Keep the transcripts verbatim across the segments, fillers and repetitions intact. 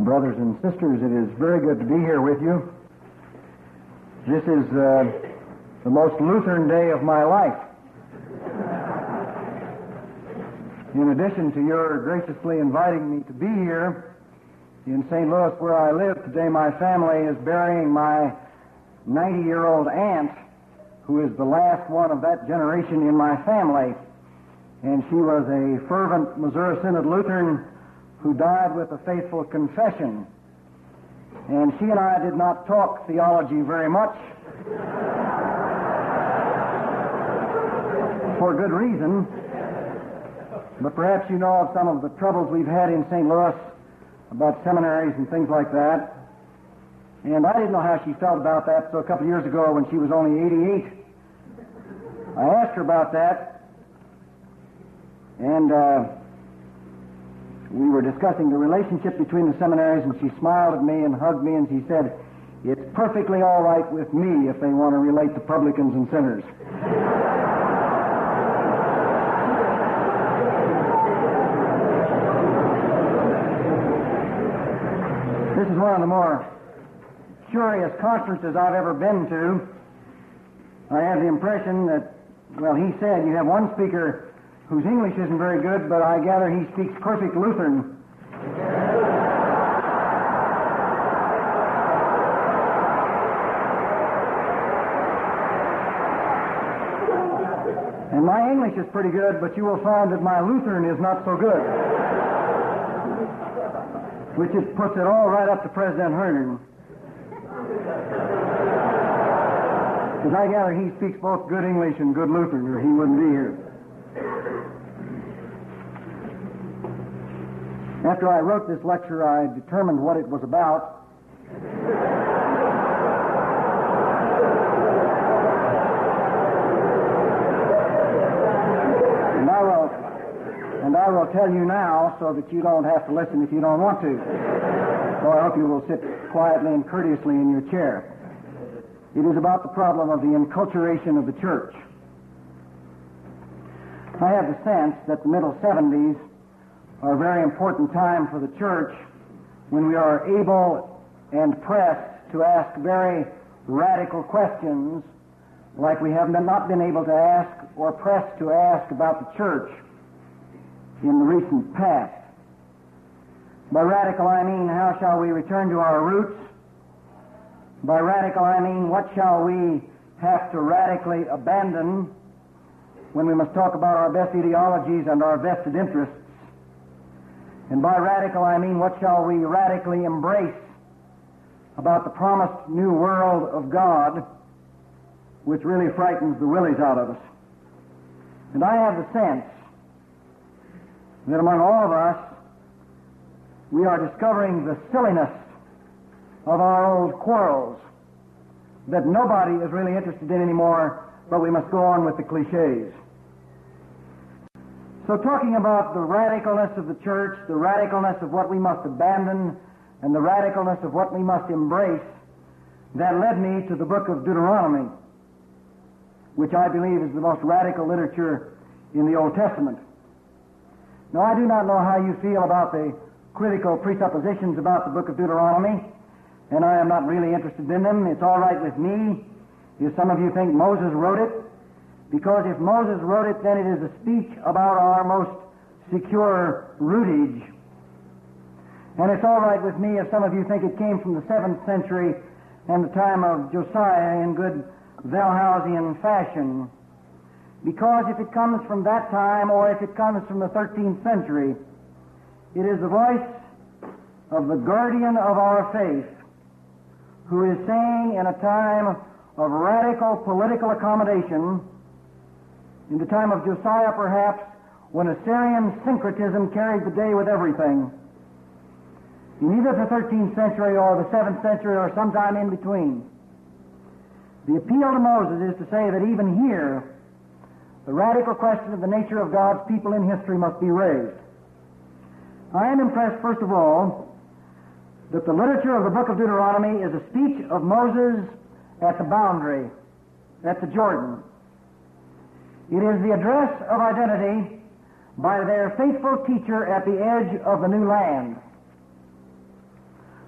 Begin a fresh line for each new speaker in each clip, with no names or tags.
brothers and sisters, it is very good to be here with you. This is uh, the most Lutheran day of my life. In addition to your graciously inviting me to be here in Saint Louis where I live today, my family is burying my ninety-year-old aunt, who is the last one of that generation in my family. And she was a fervent Missouri Synod Lutheran who died with a faithful confession. And she and I did not talk theology very much, for good reason. But perhaps you know of some of the troubles we've had in Saint Louis about seminaries and things like that. And I didn't know how she felt about that, so a couple of years ago when she was only eighty-eight, I asked her about that, and uh, we were discussing the relationship between the seminaries, and she smiled at me and hugged me, and she said, "It's perfectly all right with me if they want to relate to publicans and sinners." This is one of the more curious conferences I've ever been to. I have the impression that, well, he said you have one speaker whose English isn't very good, but I gather he speaks perfect Lutheran. And my English is pretty good, but you will find that my Lutheran is not so good. Which just puts it all right up to President Herndon. Because I gather he speaks both good English and good Lutheran, or he wouldn't be here. After I wrote this lecture, I determined what it was about. And I will, and I will tell you now so that you don't have to listen if you don't want to. So I hope you will sit quietly and courteously in your chair. It is about the problem of the enculturation of the church. I have the sense that the middle seventies are a very important time for the church when we are able and pressed to ask very radical questions like we have not been able to ask or pressed to ask about the church in the recent past. By radical I mean, how shall we return to our roots? By radical I mean, what shall we have to radically abandon when we must talk about our best ideologies and our vested interests? And by radical I mean, what shall we radically embrace about the promised new world of God, which really frightens the willies out of us? And I have the sense that among all of us, we are discovering the silliness of our old quarrels that nobody is really interested in anymore, but we must go on with the cliches. So talking about the radicalness of the church, the radicalness of what we must abandon, and the radicalness of what we must embrace, that led me to the book of Deuteronomy, which I believe is the most radical literature in the Old Testament. Now, I do not know how you feel about the critical presuppositions about the book of Deuteronomy, and I am not really interested in them. It's all right with me if some of you think Moses wrote it, because if Moses wrote it, then it is a speech about our most secure rootage. And it's all right with me if some of you think it came from the seventh century and the time of Josiah in good Wellhausian fashion. Because if it comes from that time, or if it comes from the thirteenth century, it is the voice of the guardian of our faith, who is saying in a time of radical political accommodation, in the time of Josiah perhaps, when Assyrian syncretism carried the day with everything, in either the thirteenth century or the seventh century or sometime in between, the appeal to Moses is to say that even here, the radical question of the nature of God's people in history must be raised. I am impressed, first of all, that the literature of the book of Deuteronomy is a speech of Moses at the boundary, at the Jordan. It is the address of identity by their faithful teacher at the edge of the new land.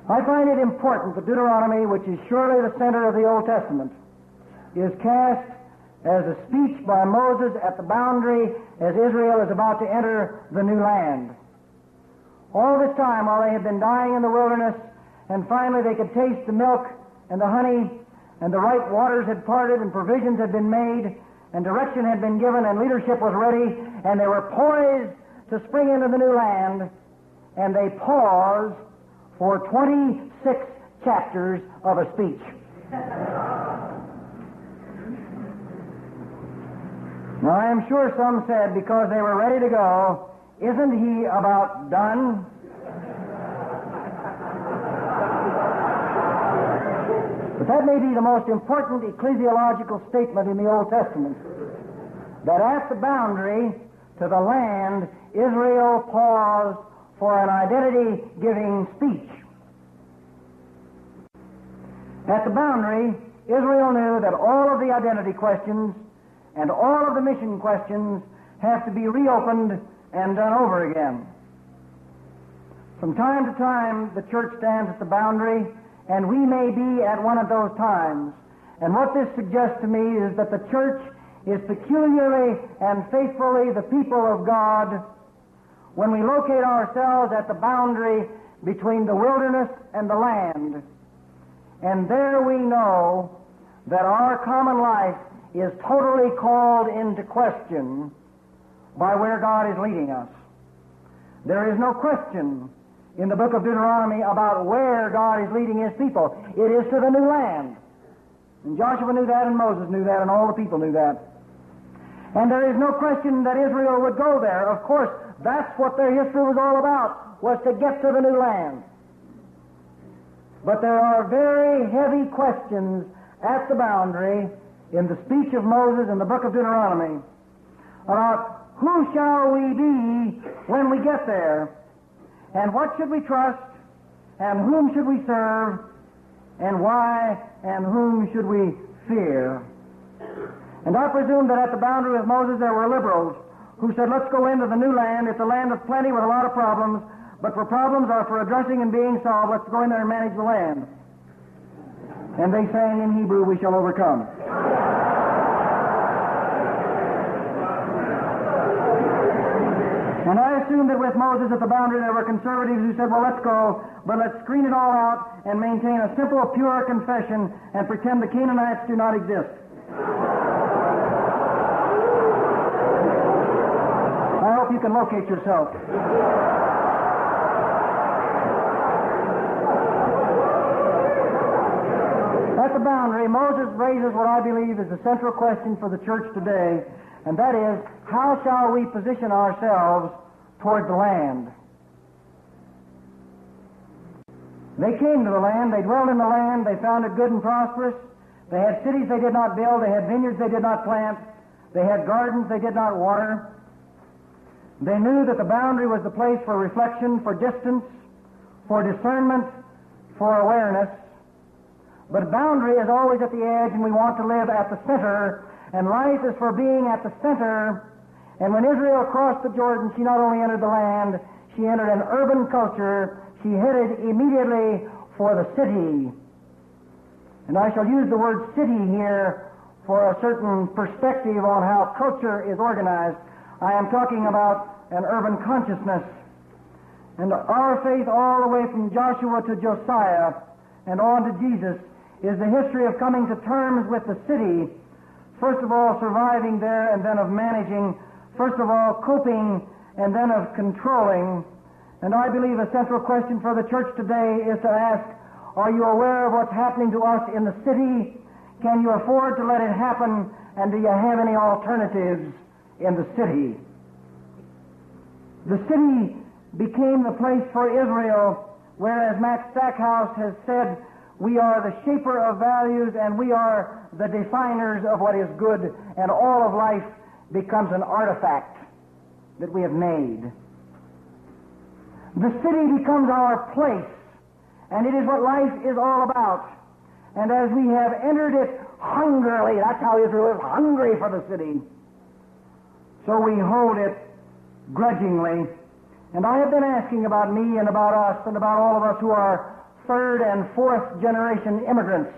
I find it important that Deuteronomy, which is surely the center of the Old Testament, is cast as a speech by Moses at the boundary as Israel is about to enter the new land. All this time, while they had been dying in the wilderness, and finally they could taste the milk and the honey, and the right waters had parted, and provisions had been made, and direction had been given, and leadership was ready, and they were poised to spring into the new land, and they paused for twenty-six chapters of a speech. Now, I am sure some said, because they were ready to go, isn't he about done? But that may be the most important ecclesiological statement in the Old Testament, that at the boundary to the land, Israel paused for an identity-giving speech. At the boundary, Israel knew that all of the identity questions and all of the mission questions have to be reopened and done over again. From time to time, the church stands at the boundary, and we may be at one of those times. And what this suggests to me is that the church is peculiarly and faithfully the people of God when we locate ourselves at the boundary between the wilderness and the land. And there we know that our common life is totally called into question by where God is leading us. There is no question in the book of Deuteronomy about where God is leading His people. It is to the new land. And Joshua knew that, and Moses knew that, and all the people knew that. And there is no question that Israel would go there. Of course, that's what their history was all about, was to get to the new land. But there are very heavy questions at the boundary in the speech of Moses in the book of Deuteronomy about who shall we be when we get there, and what should we trust, and whom should we serve, and why, and whom should we fear. And I presume that at the boundary of Moses there were liberals who said, let's go into the new land. It's a land of plenty with a lot of problems, but for problems or for addressing and being solved, let's go in there and manage the land. And they sang in Hebrew, we shall overcome. And I assume that with Moses at the boundary there were conservatives who said, well, let's go, but let's screen it all out and maintain a simple, pure confession and pretend the Canaanites do not exist. I hope you can locate yourself. At the boundary, Moses raises what I believe is the central question for the church today, and that is, how shall we position ourselves toward the land? They came to the land, they dwelled in the land, they found it good and prosperous. They had cities they did not build, they had vineyards they did not plant, they had gardens they did not water. They knew that the boundary was the place for reflection, for distance, for discernment, for awareness. But boundary is always at the edge, and we want to live at the center, and life is for being at the center. And when Israel crossed the Jordan, she not only entered the land, she entered an urban culture. She headed immediately for the city. And I shall use the word city here for a certain perspective on how culture is organized. I am talking about an urban consciousness. And our faith all the way from Joshua to Josiah and on to Jesus is the history of coming to terms with the city, first of all surviving there and then of managing, first of all coping and then of controlling. And I believe a central question for the church today is to ask, are you aware of what's happening to us in the city? Can you afford to let it happen? And do you have any alternatives in the city? The city became the place for Israel, whereas Max Stackhouse has said, we are the shaper of values and we are the definers of what is good, and all of life becomes an artifact that we have made. The city becomes our place, and it is what life is all about. And as we have entered it hungrily, that's how Israel is, hungry for the city, so we hold it grudgingly. And I have been asking about me and about us and about all of us who are third and fourth generation immigrants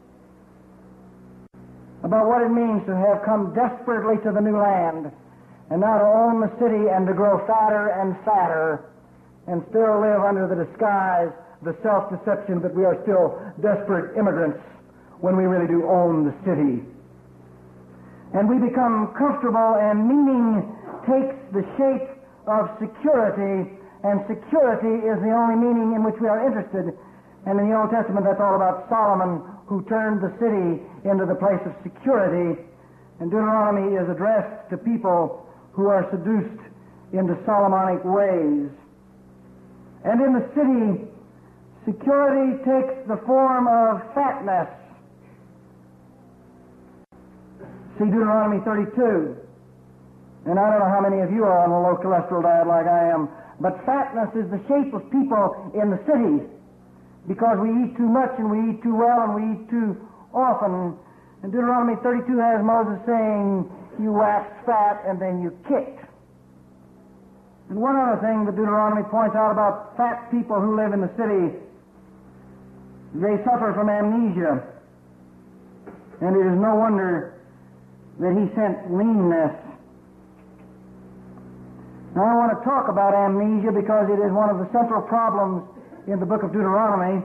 about what it means to have come desperately to the new land and now to own the city and to grow fatter and fatter and still live under the disguise, the self-deception that we are still desperate immigrants when we really do own the city. And we become comfortable, and meaning takes the shape of security, and security is the only meaning in which we are interested. And in the Old Testament, that's all about Solomon, who turned the city into the place of security. And Deuteronomy is addressed to people who are seduced into Solomonic ways. And in the city, security takes the form of fatness. See Deuteronomy thirty-two. And I don't know how many of you are on a low cholesterol diet like I am, but fatness is the shape of people in the city because we eat too much and we eat too well and we eat too often. And Deuteronomy thirty-two has Moses saying, you waxed fat and then you kicked. And one other thing that Deuteronomy points out about fat people who live in the city, they suffer from amnesia. And it is no wonder that he sent leanness. Now I want to talk about amnesia because it is one of the central problems in the book of Deuteronomy.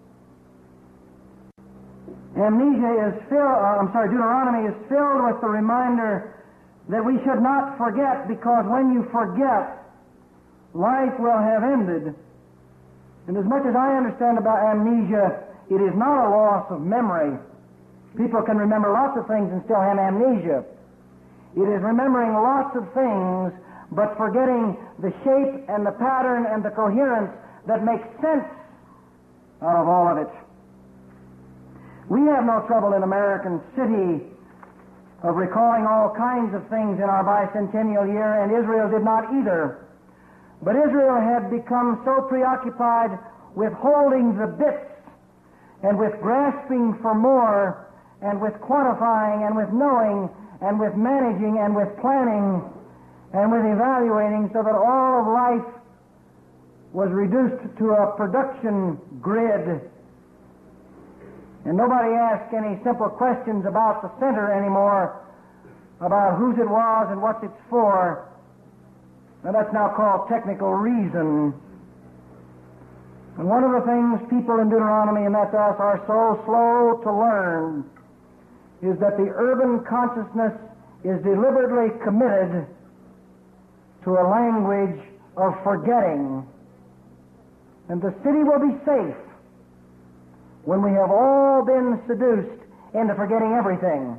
Amnesia is filled, uh, I'm sorry, Deuteronomy is filled with the reminder that we should not forget, because when you forget, life will have ended. And as much as I understand about amnesia, it is not a loss of memory. People can remember lots of things and still have amnesia. It is remembering lots of things, but forgetting the shape and the pattern and the coherence that makes sense out of all of it. We have no trouble in American city of recalling all kinds of things in our bicentennial year, and Israel did not either. But Israel had become so preoccupied with holding the bits and with grasping for more and with quantifying and with knowing and with managing and with planning and with evaluating, so that all of life was reduced to a production grid. And nobody asked any simple questions about the center anymore, about whose it was and what it's for. And that's now called technical reason. And one of the things people in Deuteronomy, and that's us, are so slow to learn is that the urban consciousness is deliberately committed to a language of forgetting. And the city will be safe when we have all been seduced into forgetting everything.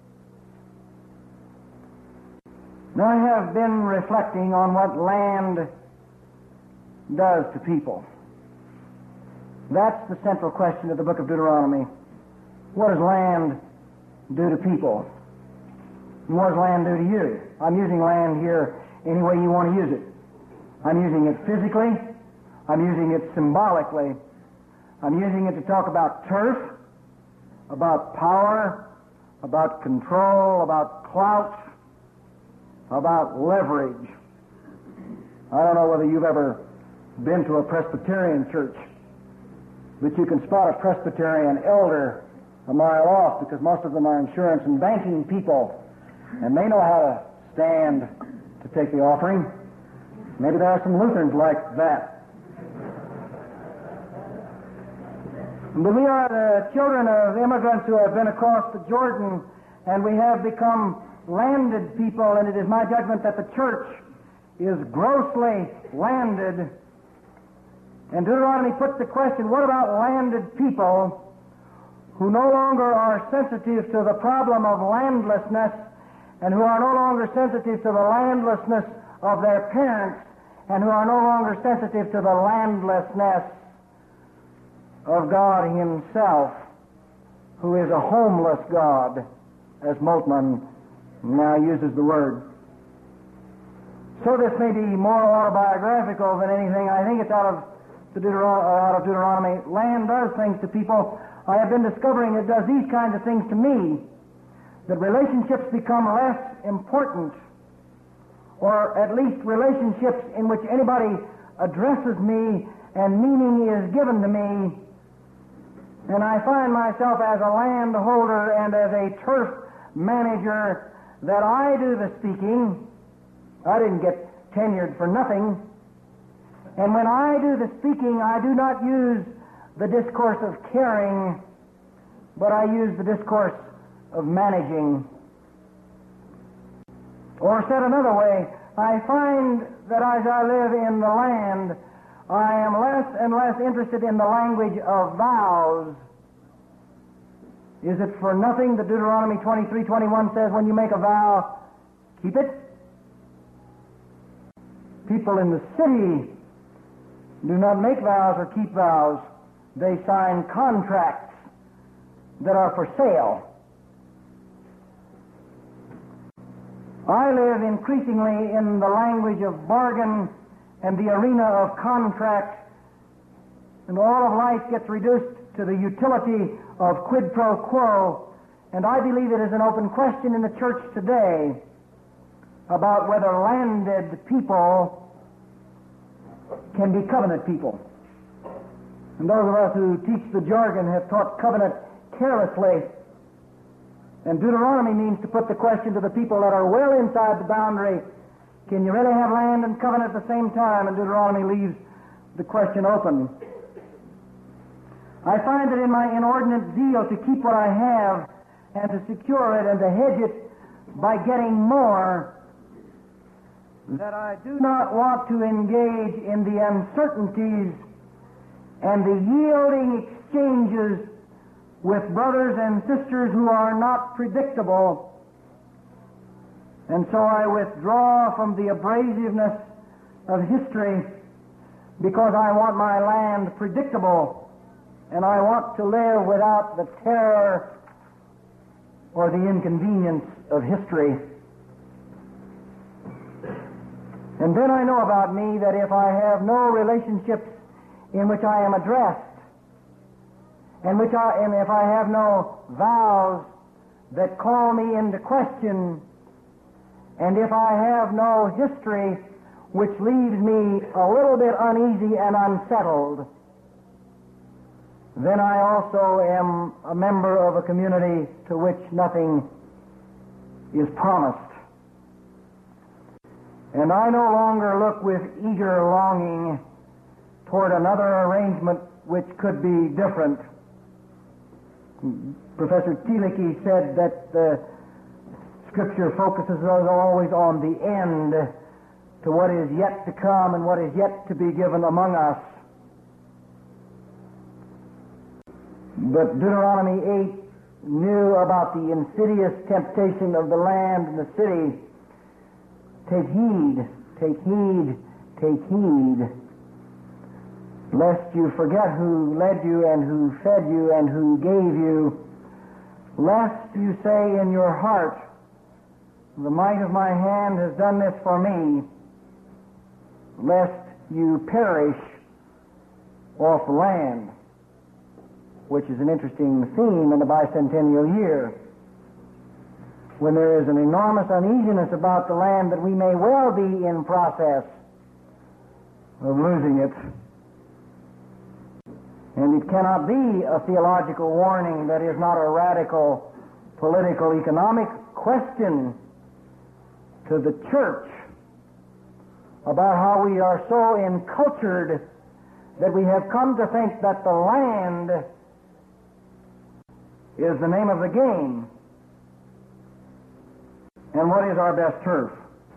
Now, I have been reflecting on what land does to people. That's the central question of the book of Deuteronomy. What does land do to people? And what does land do to you? I'm using land here any way you want to use it. I'm using it physically. I'm using it symbolically. I'm using it to talk about turf, about power, about control, about clout, about leverage. I don't know whether you've ever been to a Presbyterian church, but you can spot a Presbyterian elder a mile off, because most of them are insurance and banking people, and they know how to stand to take the offering. Maybe there are some Lutherans like that. But we are the children of immigrants who have been across the Jordan, and we have become landed people, and it is my judgment that the church is grossly landed. And Deuteronomy puts the question, what about landed people who no longer are sensitive to the problem of landlessness, and who are no longer sensitive to the landlessness of their parents, and who are no longer sensitive to the landlessness of God Himself, who is a homeless God, as Moltmann now uses the word. So this may be more autobiographical than anything. I think it's out of, the Deuteron- out of Deuteronomy. Land does things to people. I have been discovering it does these kinds of things to me, that relationships become less important, or at least relationships in which anybody addresses me and meaning is given to me, and I find myself as a landholder and as a turf manager that I do the speaking. I didn't get tenured for nothing. And when I do the speaking, I do not use the discourse of caring, but I use the discourse of managing. Or said another way, I find that as I live in the land, I am less and less interested in the language of vows. Is it for nothing that Deuteronomy twenty-three twenty-one says, when you make a vow, keep it? People in the city do not make vows or keep vows. They sign contracts that are for sale. I live increasingly in the language of bargain and the arena of contract, and all of life gets reduced to the utility of quid pro quo, and I believe it is an open question in the church today about whether landed people can be covenant people. And those of us who teach the jargon have taught covenant carelessly. And Deuteronomy means to put the question to the people that are well inside the boundary, can you really have land and covenant at the same time? And Deuteronomy leaves the question open. I find that in my inordinate zeal to keep what I have and to secure it and to hedge it by getting more, that I do not want to engage in the uncertainties and the yielding exchanges with brothers and sisters who are not predictable. And so I withdraw from the abrasiveness of history because I want my land predictable, and I want to live without the terror or the inconvenience of history. And then I know about me that if I have no relationships in which I am addressed, and which I, and if I have no vows that call me into question, and if I have no history which leaves me a little bit uneasy and unsettled, then I also am a member of a community to which nothing is promised. And I no longer look with eager longing toward another arrangement which could be different. Professor Thielicke said that the Scripture focuses us always on the end, to what is yet to come and what is yet to be given among us. But Deuteronomy eight knew about the insidious temptation of the land and the city. Take heed, take heed, take heed, lest you forget who led you and who fed you and who gave you, lest you say in your heart, the might of my hand has done this for me, lest you perish off the land, which is an interesting theme in the bicentennial year, when there is an enormous uneasiness about the land that we may well be in process of losing it. And it cannot be a theological warning that is not a radical political economic question to the church about how we are so encultured that we have come to think that the land is the name of the game. And what is our best turf?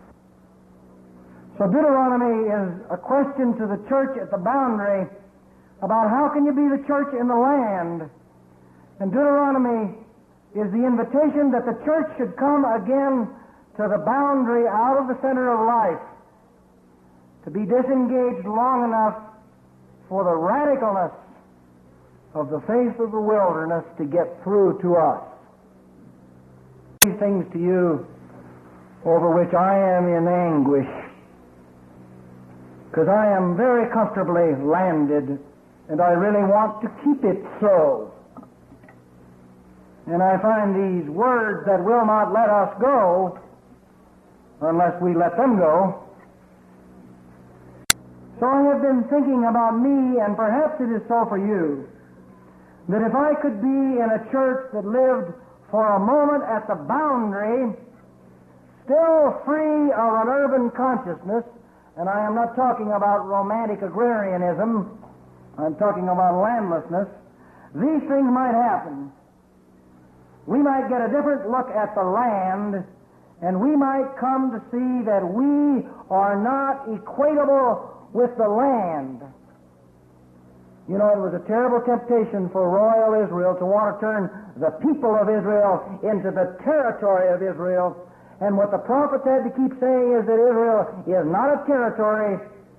So Deuteronomy is a question to the church at the boundary about how can you be the church in the land. And Deuteronomy is the invitation that the church should come again to the boundary out of the center of life, to be disengaged long enough for the radicalness of the face of the wilderness to get through to us. These things to you over which I am in anguish, because I am very comfortably landed, and I really want to keep it so. And I find these words that will not let us go unless we let them go. So I have been thinking about me, and perhaps it is so for you, that if I could be in a church that lived for a moment at the boundary, still free of an urban consciousness, and I am not talking about romantic agrarianism, I'm talking about landlessness, these things might happen. We might get a different look at the land, and we might come to see that we are not equatable with the land. You know, it was a terrible temptation for royal Israel to want to turn the people of Israel into the territory of Israel. And what the prophets had to keep saying is that Israel is not a territory,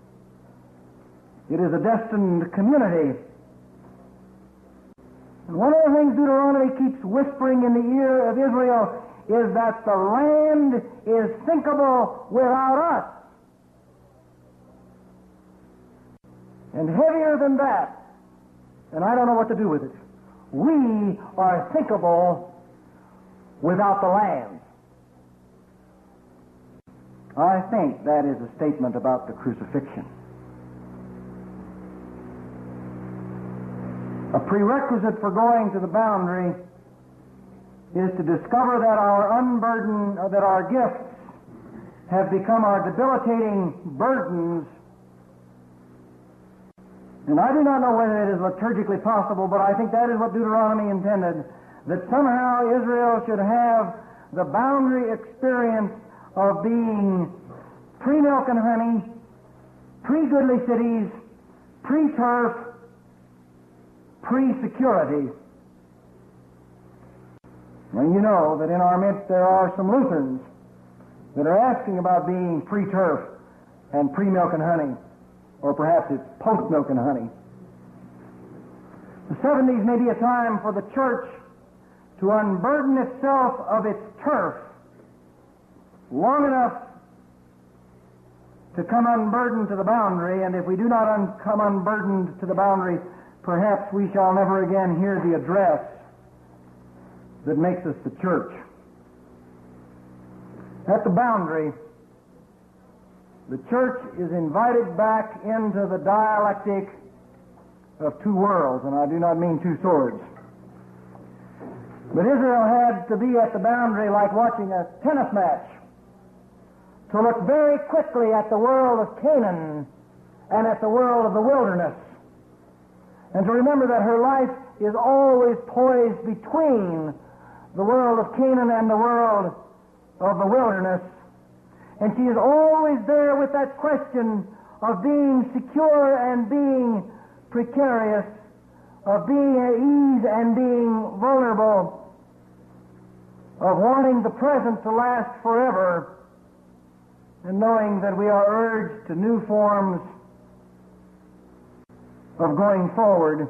it is a destined community. And one of the things Deuteronomy keeps whispering in the ear of Israel is that the land is thinkable without us. And heavier than that, and I don't know what to do with it, we are thinkable without the land. I think that is a statement about the crucifixion. A prerequisite for going to the boundary is to discover that our unburdened, that our gifts have become our debilitating burdens. And I do not know whether it is liturgically possible, but I think that is what Deuteronomy intended, that somehow Israel should have the boundary experience of being pre-milk and honey, pre-goodly cities, pre-turf, pre-security. Well, you know that in our midst there are some Lutherans that are asking about being pre-turf and pre-milk and honey. Or perhaps it's post-milk and honey. The seventies may be a time for the church to unburden itself of its turf long enough to come unburdened to the boundary, and if we do not un- come unburdened to the boundary, perhaps we shall never again hear the address that makes us the church. At the boundary, the church is invited back into the dialectic of two worlds, and I do not mean two swords. But Israel had to be at the boundary like watching a tennis match, to look very quickly at the world of Canaan and at the world of the wilderness, and to remember that her life is always poised between the world of Canaan and the world of the wilderness. And she is always there with that question of being secure and being precarious, of being at ease and being vulnerable, of wanting the present to last forever, and knowing that we are urged to new forms of going forward.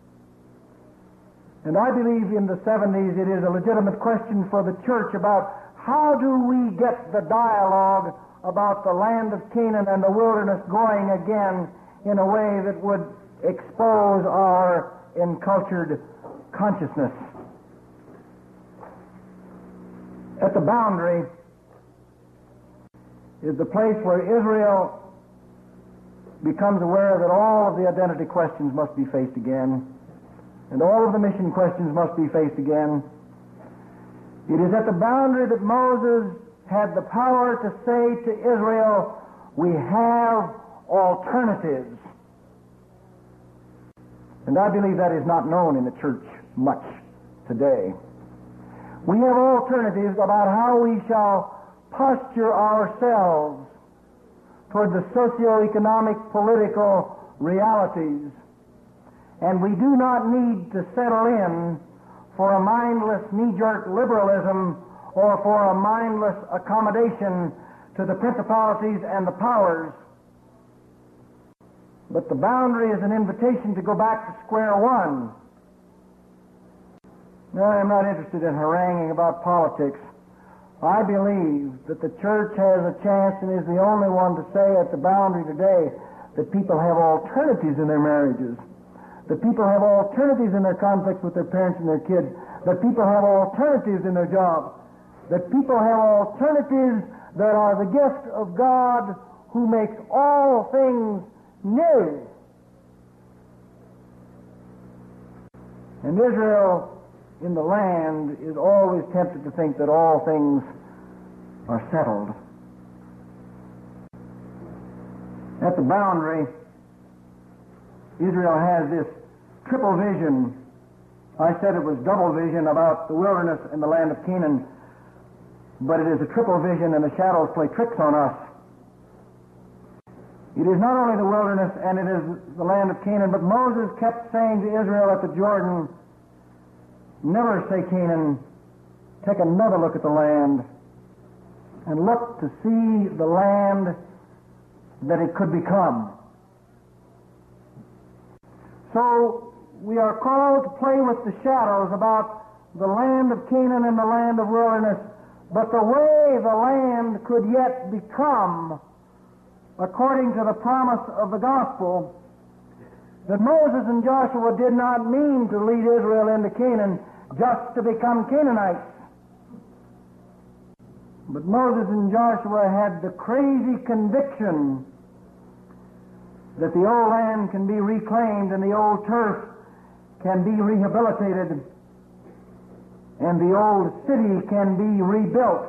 And I believe in the seventies it is a legitimate question for the church about how do we get the dialogue about the land of? Canaan and the wilderness going again in a way that would expose our encultured consciousness. At the boundary is the place where Israel becomes aware that all of the identity questions must be faced again, and all of the mission questions must be faced again. It is at the boundary that Moses had the power to say to Israel, we have alternatives. And I believe that is not known in the church much today. We have alternatives about how we shall posture ourselves toward the socio-economic, political realities. And we do not need to settle in for a mindless knee-jerk liberalism or for a mindless accommodation to the principalities and the powers. But the boundary is an invitation to go back to square one. Now, I am not interested in haranguing about politics. I believe that the church has a chance and is the only one to say at the boundary today that people have alternatives in their marriages, that people have alternatives in their conflicts with their parents and their kids, that people have alternatives in their jobs, that people have alternatives that are the gift of God who makes all things No. And Israel in the land is always tempted to think that all things are settled. At the boundary, Israel has this triple vision. I said it was double vision about the wilderness and the land of Canaan, but it is a triple vision, and the shadows play tricks on us. It is not only the wilderness and it is the land of Canaan, but Moses kept saying to Israel at the Jordan, never say Canaan, take another look at the land, and look to see the land that it could become. So we are called to play with the shadows about the land of Canaan and the land of wilderness, but the way the land could yet become, according to the promise of the gospel, that Moses and Joshua did not mean to lead Israel into Canaan just to become Canaanites. But Moses and Joshua had the crazy conviction that the old land can be reclaimed and the old turf can be rehabilitated and the old city can be rebuilt,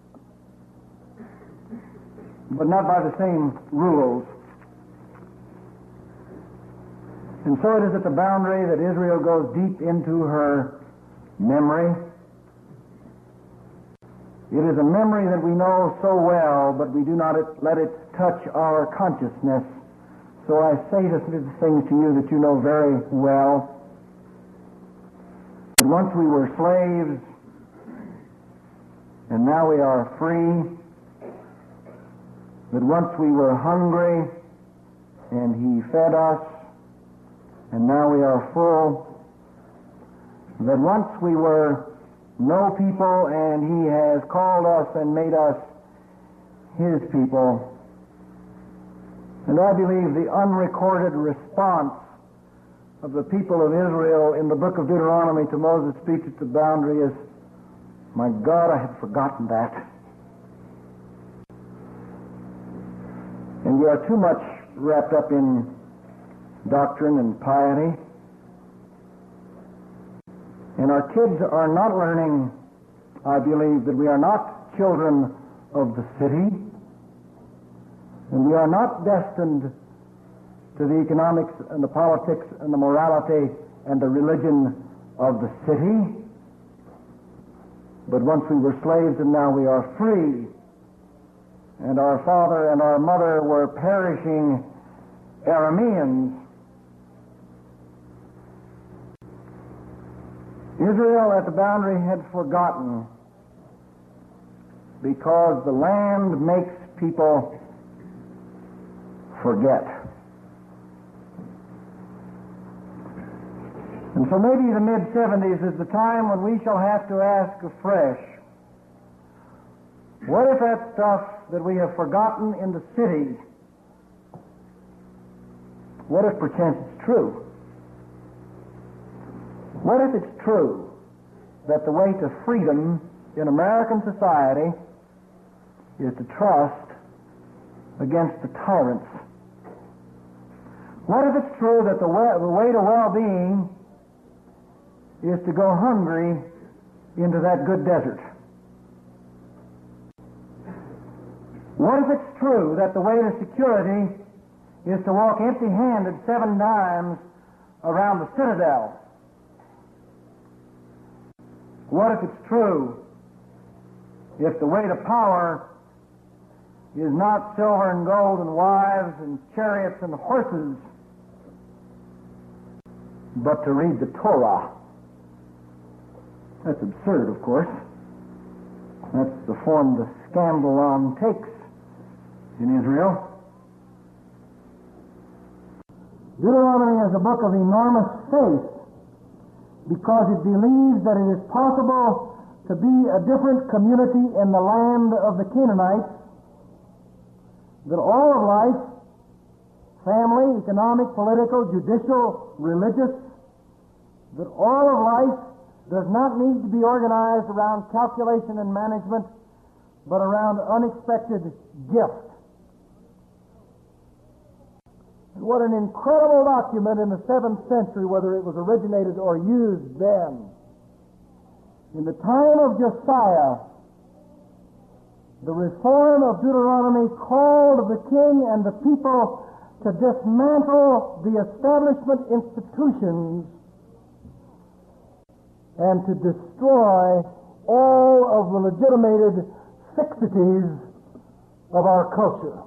but not by the same rules. And so it is at the boundary that Israel goes deep into her memory. It is a memory that we know so well, but we do not let it touch our consciousness. So I say the things to you that you know very well. That once we were slaves, and now we are free. That once we were hungry, and He fed us, and now we are full. That once we were no people, and He has called us and made us His people. And I believe the unrecorded response of the people of Israel in the book of Deuteronomy to Moses' speech at the boundary is, my God, I had forgotten that. And we are too much wrapped up in doctrine and piety. And our kids are not learning, I believe, that we are not children of the city, and we are not destined to the economics and the politics and the morality and the religion of the city. But once we were slaves and now we are free, and our father and our mother were perishing Arameans. Israel at the boundary had forgotten, because the land makes people forget. And so maybe the mid seventies is the time when we shall have to ask afresh, what if that stuff that we have forgotten in the city, what if perchance it's true? What if it's true that the way to freedom in American society is to trust against the tyrants? What if it's true that the way, the way to well-being is to go hungry into that good desert? What if it's true that the way to security is to walk empty-handed seven times around the citadel? What if it's true if the way to power is not silver and gold and wives and chariots and horses, but to read the Torah? That's absurd, of course. That's the form the scandalon takes in Israel. Deuteronomy is a book of enormous faith, because it believes that it is possible to be a different community in the land of the Canaanites, that all of life, family, economic, political, judicial, religious, that all of life does not need to be organized around calculation and management, but around unexpected gift.
And what an incredible document in the seventh century, whether it was originated or used then. In the time of Josiah, the reform of Deuteronomy called the king and the people to dismantle the establishment institutions and to destroy all of the legitimated fixities of our culture.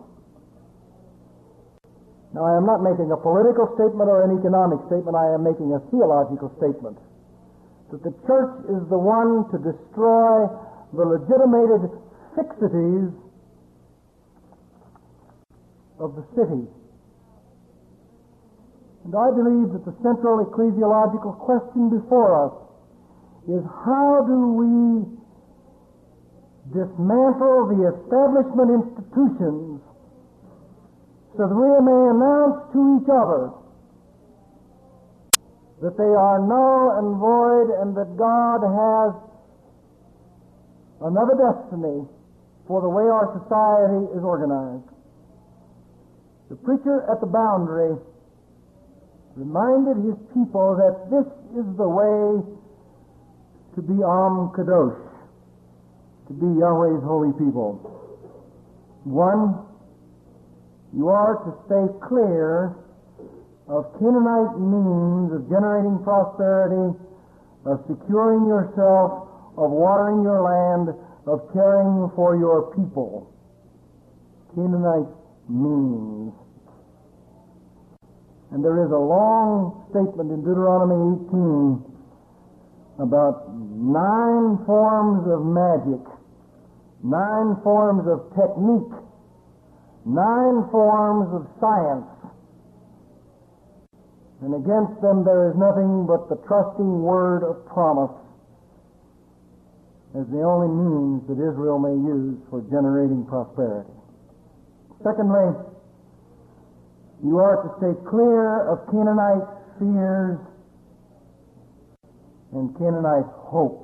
Now, I am not making a political statement or an economic statement. I am making a theological statement that the church is the one to destroy the legitimated fixities of the city. And I believe that the central ecclesiological question before us is, how do we dismantle the establishment institutions so that we may announce to each other that they are null and void and that God has another destiny for the way our society is organized. The preacher at the boundary reminded his people that this is the way to be Am Kadosh, to be Yahweh's holy people. One, you are to stay clear of Canaanite means of generating prosperity, of securing yourself, of watering your land, of caring for your people. Canaanite means. And there is a long statement in Deuteronomy eighteen about nine forms of magic, nine forms of technique, nine forms of science. And against them there is nothing but the trusting word of promise as the only means that Israel may use for generating prosperity. Secondly, you are to stay clear of Canaanite fears and Canaanite hopes.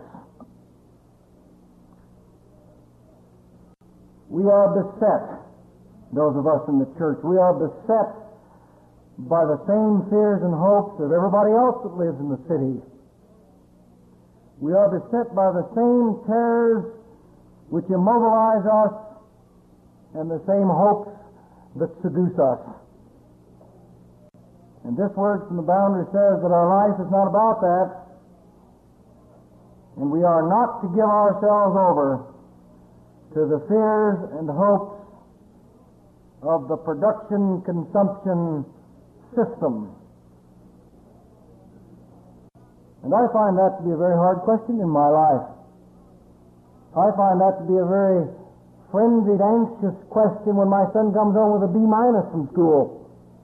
We are beset, those of us in the church, we are beset by the same fears and hopes of everybody else that lives in the city. We are beset by the same terrors which immobilize us and the same hopes that seduce us. And this word from the boundary says that our life is not about that, and we are not to give ourselves over to the fears and hopes of the production-consumption system. And I find that to be a very hard question in my life. I find that to be a very frenzied, anxious question when my son comes home with a B minus from school,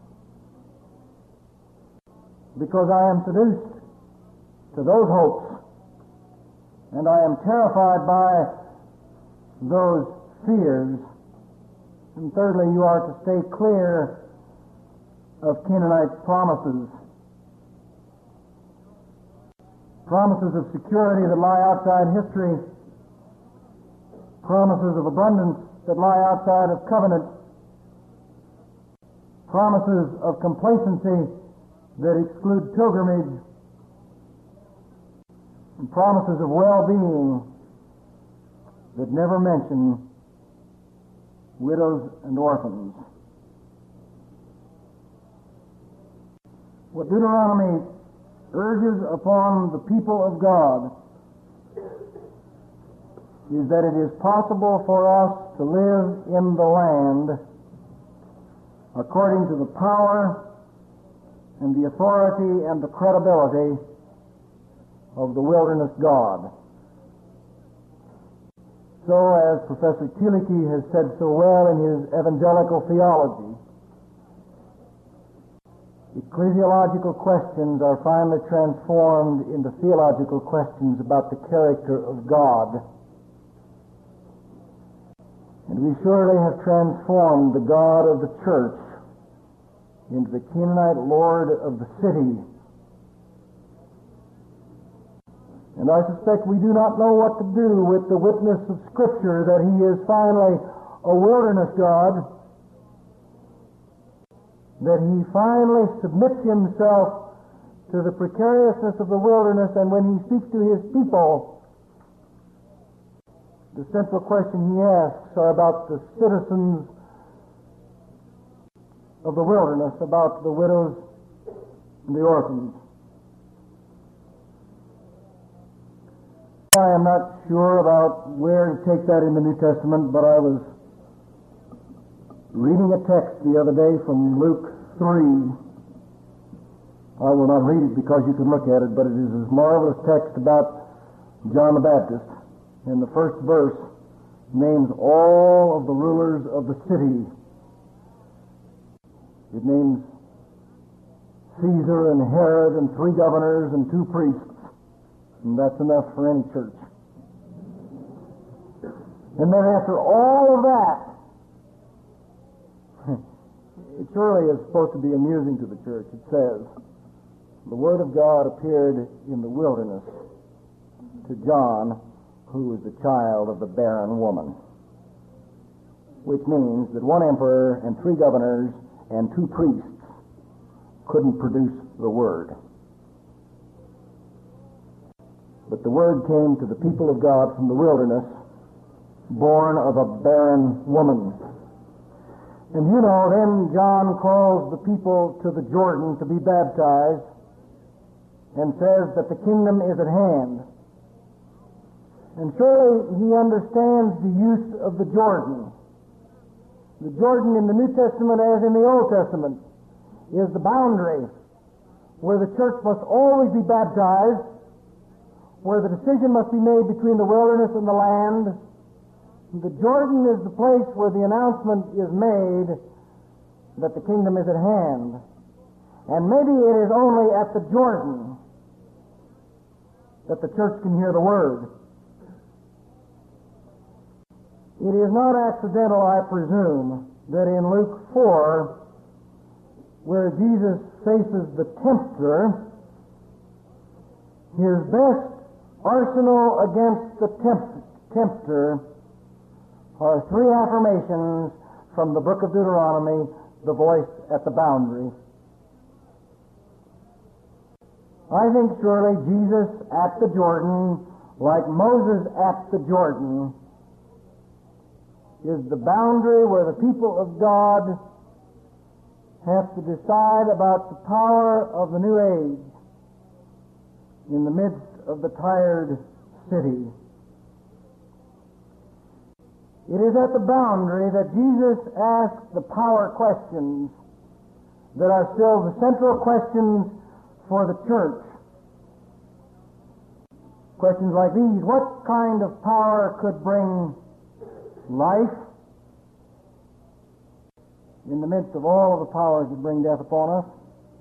because I am seduced to those hopes, and I am terrified by those fears. And thirdly, you are to stay clear of Canaanite promises. Promises of security that lie outside history. Promises of abundance that lie outside of covenant. Promises of complacency that exclude pilgrimage. And promises of well-being that never mention widows and orphans. What Deuteronomy urges upon the people of God is that it is possible for us to live in the land according to the power and the authority and the credibility of the wilderness God. So, as Professor Thielicke has said so well in his evangelical theology, ecclesiological questions are finally transformed into theological questions about the character of God. And we surely have transformed the God of the church into the Canaanite Lord of the city. And I suspect we do not know what to do with the witness of Scripture that He is finally a wilderness God, that he finally submits himself to the precariousness of the wilderness, and when he speaks to his people, the central question he asks are about the citizens of the wilderness, about the widows and the orphans. I am not sure about where to take that in the New Testament, but I was reading a text the other day from Luke three. I will not read it because you can look at it, but it is a marvelous text about John the Baptist. And the first verse names all of the rulers of the city. It names Caesar and Herod and three governors and two priests. And that's enough for any church. And then after all of that, it surely is supposed to be amusing to the church. It says, the Word of God appeared in the wilderness to John, who was the child of the barren woman. Which means that one emperor and three governors and two priests couldn't produce the Word. But the Word came to the people of God from the wilderness, born of a barren woman. And you know, then John calls the people to the Jordan to be baptized and says that the kingdom is at hand. And surely he understands the use of the Jordan. The Jordan in the New Testament, as in the Old Testament, is the boundary where the church must always be baptized, where the decision must be made between the wilderness and the land. The Jordan is the place where the announcement is made that the kingdom is at hand. And maybe it is only at the Jordan that the church can hear the Word. It is not accidental, I presume, that in Luke four, where Jesus faces the tempter, his best arsenal against the tempt- tempter are three affirmations from the book of Deuteronomy, the voice at the boundary. I think surely Jesus at the Jordan, like Moses at the Jordan, is the boundary where the people of God have to decide about the power of the new age in the midst of the tired city. It is at the boundary that Jesus asks the power questions that are still the central questions for the church. Questions like these: what kind of power could bring life in the midst of all of the powers that bring death upon us?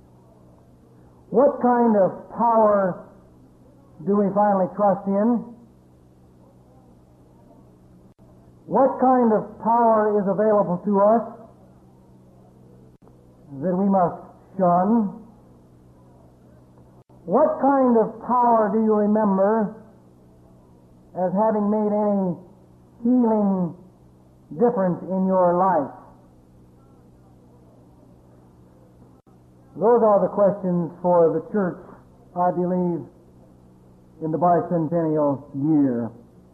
What kind of power do we finally trust in? What kind of power is available to us that we must shun? What kind of power do you remember as having made any healing difference in your life? Those are the questions for the church, I believe, in the bicentennial year.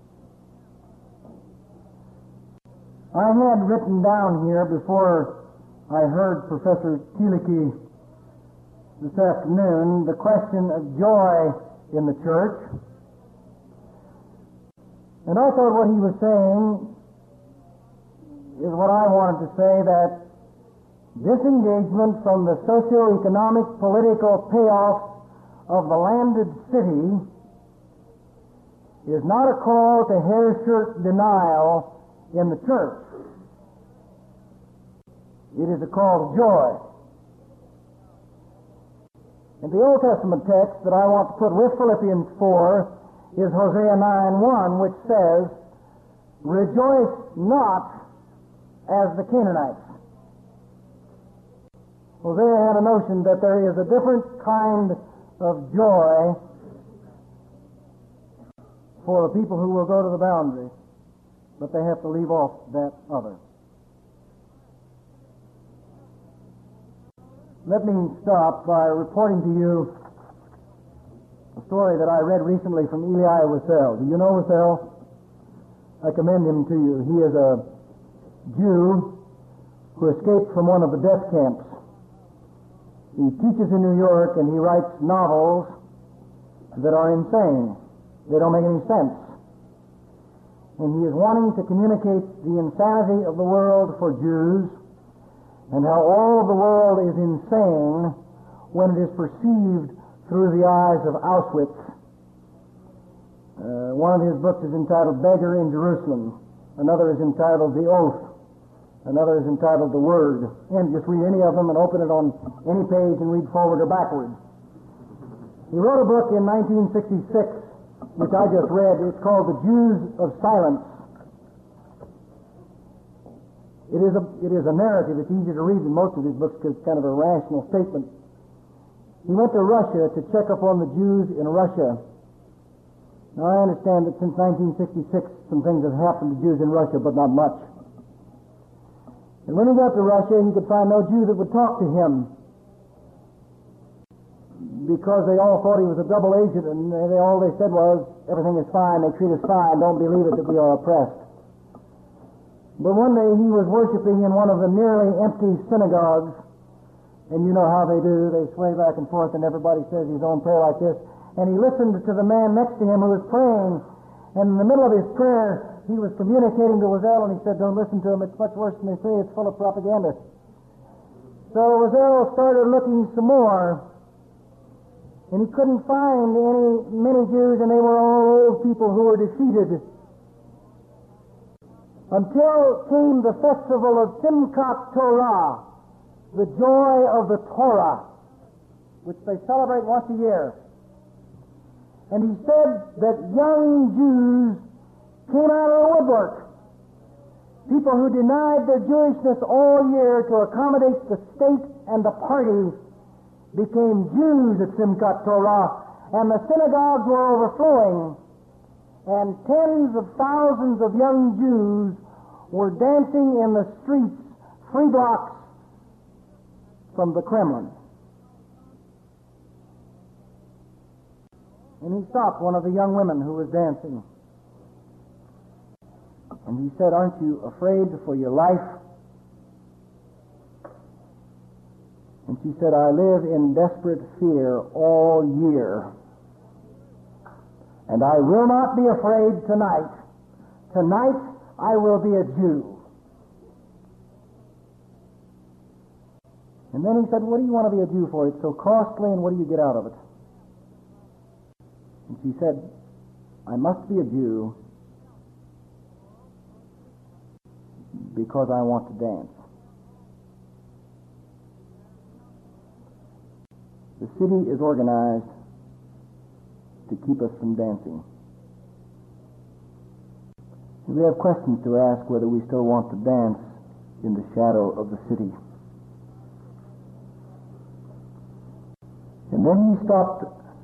I had written down here before I heard Professor Thielicke this afternoon the question of joy in the church. And I thought what he was saying is what I wanted to say, that disengagement from the socio-economic political payoffs of the landed city is not a call to hair-shirt denial in the church. It is a call to joy. And the Old Testament text that I want to put with Philippians four is Hosea nine one, which says, "Rejoice not as the Canaanites." Hosea had a notion that there is a different kind of joy for the people who will go to the boundary, but they have to leave off that other. Let me stop by reporting to you a story that I read recently from Elie Wiesel. Do you know Wiesel? I commend him to you. He is a Jew who escaped from one of the death camps. He teaches in New York and he writes novels that are insane. They don't make any sense. And he is wanting to communicate the insanity of the world for Jews and how all of the world is insane when it is perceived through the eyes of Auschwitz. Uh, one of his books is entitled Beggar in Jerusalem. Another is entitled The Oath. Another is entitled The Word. And just read any of them and open it on any page and read forward or backward. He wrote a book in nineteen sixty-six, which I just read. It's called The Jews of Silence. It is a it is a narrative. It's easier to read than most of his books because it's kind of a rational statement. He went to Russia to check up on the Jews in Russia. Now, I understand that since nineteen sixty-six, some things have happened to Jews in Russia, but not much. And when he got to Russia, he could find no Jew that would talk to him because they all thought he was a double agent, and they all they said was, everything is fine, they treat us fine, don't believe it that we are oppressed. But one day he was worshiping in one of the nearly empty synagogues, and you know how they do. They sway back and forth, and everybody says his own prayer like this. And he listened to the man next to him who was praying, and in the middle of his prayer, he was communicating to Wiesel, and he said, don't listen to him, it's much worse than they say, it's full of propaganda. So Wiesel started looking some more, and he couldn't find any many Jews, and they were all old people who were defeated. Until came the festival of Simchat Torah, the joy of the Torah, which they celebrate once a year. And he said that young Jews came out of the woodwork. People who denied their Jewishness all year to accommodate the state and the party became Jews at Simchat Torah, and the synagogues were overflowing. And tens of thousands of young Jews were dancing in the streets three blocks from the Kremlin. And he stopped one of the young women who was dancing. And he said, aren't you afraid for your life? And she said, I live in desperate fear all year. And I will not be afraid tonight. Tonight I will be a Jew. And then he said, what do you want to be a Jew for? It's so costly, and what do you get out of it? And she said, I must be a Jew because I want to dance. The city is organized to keep us from dancing. We have questions to ask whether we still want to dance in the shadow of the city. And then he stopped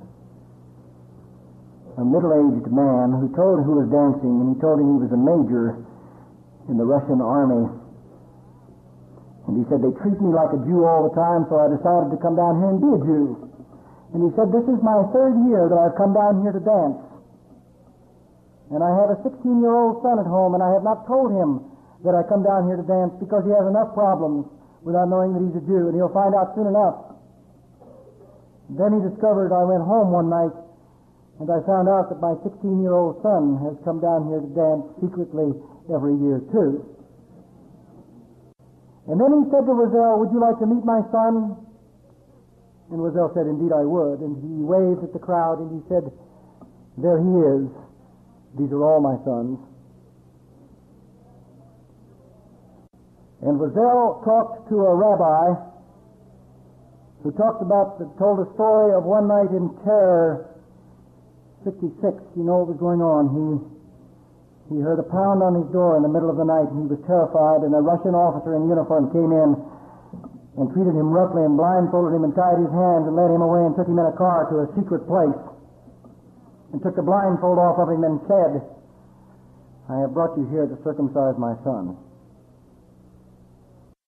a middle-aged man who told who was dancing, and he told him he was a major in the Russian army. And he said, they treat me like a Jew all the time, so I decided to come down here and be a Jew. And he said, this is my third year that I've come down here to dance. And I have a sixteen-year-old son at home, and I have not told him that I come down here to dance because he has enough problems without knowing that he's a Jew, and he'll find out soon enough. Then he discovered I went home one night, and I found out that my sixteen-year-old son has come down here to dance secretly every year, too. And then he said to Wiesel, would you like to meet my son? And Wiesel said, indeed I would. And he waved at the crowd, and he said, there he is. These are all my sons. And Wiesel talked to a rabbi who talked about, the, told a story of one night in Terror, sixty-six. You know what was going on. He, he heard a pound on his door in the middle of the night, and he was terrified, and a Russian officer in uniform came in and treated him roughly and blindfolded him and tied his hands and led him away and took him in a car to a secret place and took the blindfold off of him and said, I have brought you here to circumcise my son.